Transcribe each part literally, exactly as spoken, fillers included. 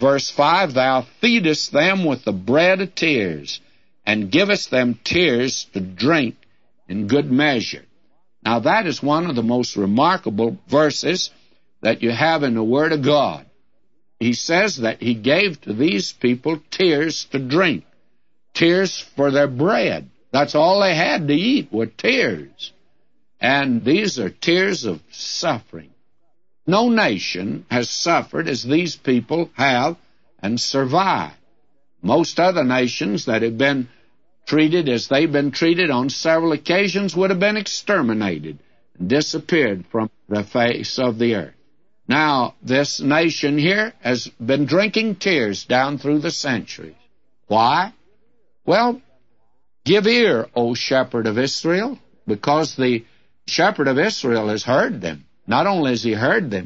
Verse five, thou feedest them with the bread of tears, and givest them tears to drink in good measure. Now that is one of the most remarkable verses that you have in the Word of God. He says that he gave to these people tears to drink, tears for their bread. That's all they had to eat were tears. And these are tears of suffering. No nation has suffered as these people have and survived. Most other nations that have been treated as they've been treated on several occasions would have been exterminated and disappeared from the face of the earth. Now, this nation here has been drinking tears down through the centuries. Why? Well, give ear, O shepherd of Israel, because the shepherd of Israel has heard them. Not only has he heard them,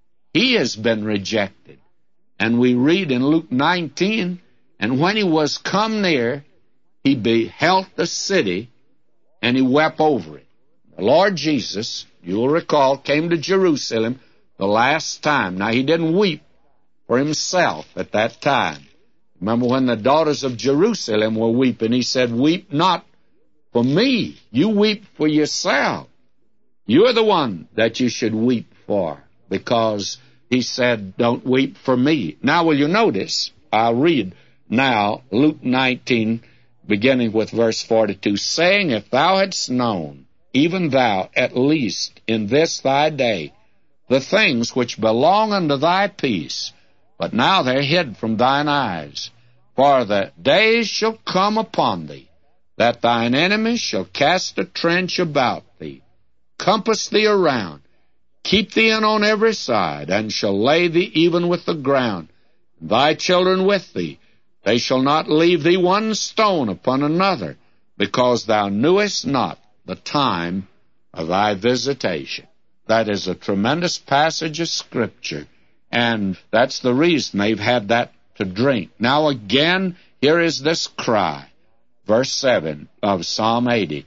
he has been rejected. And we read in Luke nineteen, and when he was come near, he beheld the city, and he wept over it. The Lord Jesus, you will recall, came to Jerusalem the last time. Now, he didn't weep for himself at that time. Remember when the daughters of Jerusalem were weeping, he said, weep not for me. You weep for yourself. You're the one that you should weep for, because he said, don't weep for me. Now, will you notice, I'll read now Luke nineteen, beginning with verse forty-two, saying, if thou hadst known, even thou at least in this thy day, the things which belong unto thy peace, but now they're hid from thine eyes. For the days shall come upon thee, that thine enemies shall cast a trench about thee, compass thee around, keep thee in on every side, and shall lay thee even with the ground, and thy children with thee. They shall not leave thee one stone upon another, because thou knewest not the time of thy visitation. That is a tremendous passage of Scripture, and that's the reason they've had that to drink. Now again, here is this cry, verse seven of Psalm eighty,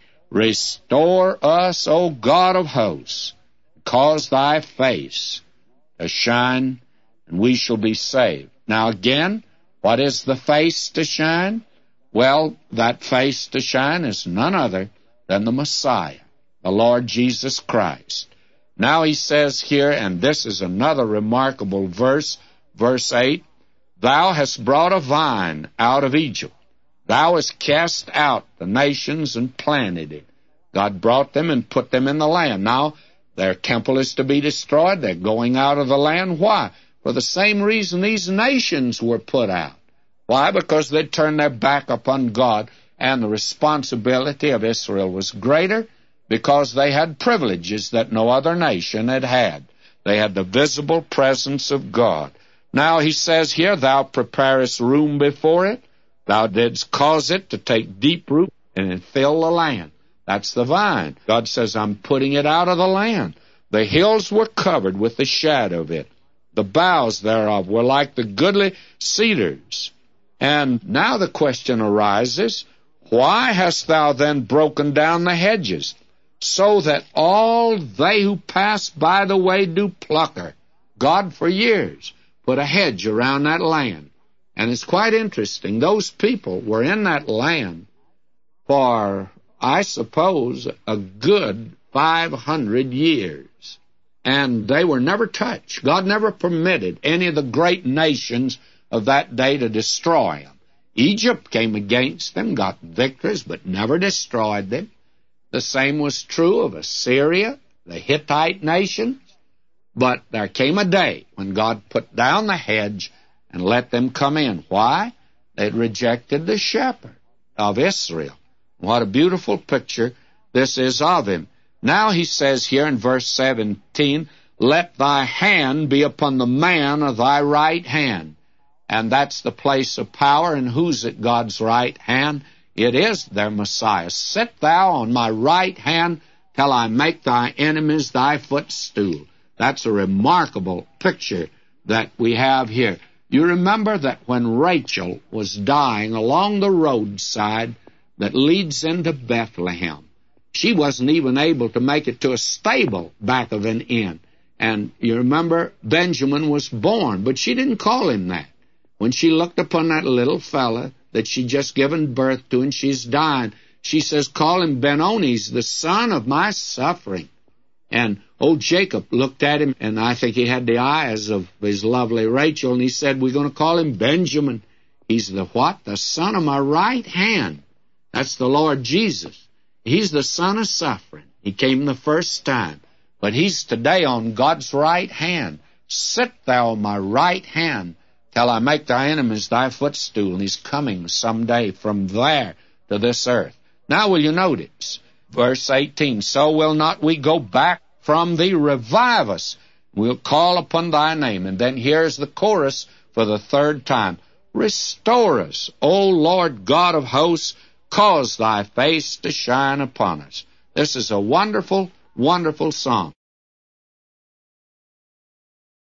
restore us, O God of hosts, cause thy face to shine, and we shall be saved. Now again, what is the face to shine? Well, that face to shine is none other than the Messiah, the Lord Jesus Christ. Now he says here, and this is another remarkable verse, verse eight, thou hast brought a vine out of Egypt. Thou hast cast out the nations and planted it. God brought them and put them in the land. Now, their temple is to be destroyed. They're going out of the land. Why? For the same reason these nations were put out. Why? Because they turned their back upon God, and the responsibility of Israel was greater because they had privileges that no other nation had had. They had the visible presence of God. Now he says here, thou preparest room before it. Thou didst cause it to take deep root and fill the land. That's the vine. God says, I'm putting it out of the land. The hills were covered with the shadow of it. The boughs thereof were like the goodly cedars. And now the question arises, why hast thou then broken down the hedges, so that all they who pass by the way do pluck her? God for years put a hedge around that land. And it's quite interesting. Those people were in that land for, I suppose, a good five hundred years. And they were never touched. God never permitted any of the great nations of that day to destroy them. Egypt came against them, got victories, but never destroyed them. The same was true of Assyria, the Hittite nations. But there came a day when God put down the hedge and let them come in. Why? They'd rejected the shepherd of Israel. What a beautiful picture this is of him. Now he says here in verse seventeen, let thy hand be upon the man of thy right hand. And that's the place of power. And who's at God's right hand? It is their Messiah. Sit thou on my right hand till I make thy enemies thy footstool. That's a remarkable picture that we have here. You remember that when Rachel was dying along the roadside that leads into Bethlehem, she wasn't even able to make it to a stable back of an inn. And you remember Benjamin was born, but she didn't call him that. when she looked upon that little fella that she'd just given birth to and she's dying, she says, call him Benoni, the son of my suffering. And old Jacob looked at him, and I think he had the eyes of his lovely Rachel, and he said, we're going to call him Benjamin. He's the what? The son of my right hand. That's the Lord Jesus. He's the son of suffering. He came the first time, but he's today on God's right hand. Sit thou on my right hand till I make thy enemies thy footstool. And he's coming someday from there to this earth. Now will you notice, verse eighteen, so will not we go back from thee, revive us. We'll call upon thy name. And then here's the chorus for the third time. Restore us, O Lord God of hosts, cause thy face to shine upon us. This is a wonderful, wonderful song.